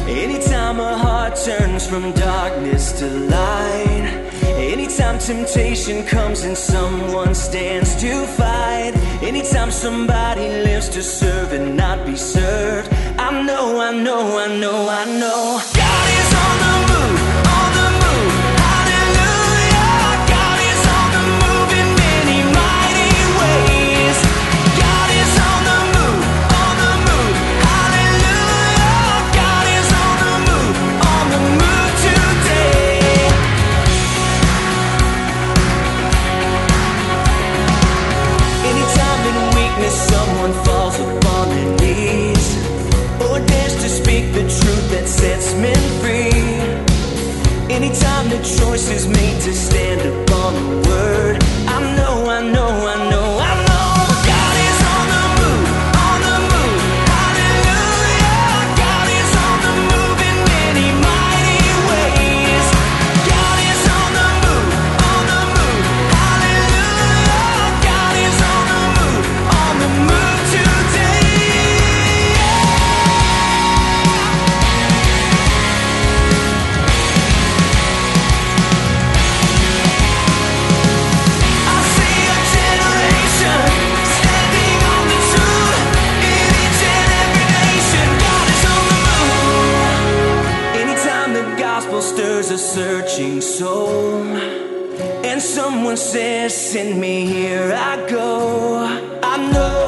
Anytime a heart turns from darkness to light, anytime temptation comes and someone stands to fight, anytime somebody lives to serve and not be served, I know God is on the move, on the move. Hallelujah. God is on the move in many mighty ways. God is on the move, on the move. Hallelujah. God is on the move today. Anytime in weakness someone falls upon their knees, or dares to speak the truth that sets men free. Anytime the choice is made to stand upon the word, I know God is on the move, on the move. Hallelujah. God is on the move in many mighty ways. God is on the move, on the move. Hallelujah. God is on the move today. I see a generation standing on the truth in each and every nation. God is on the move. Anytime the gospel stirs a searching soul, and someone says, "Send me, here I go," I know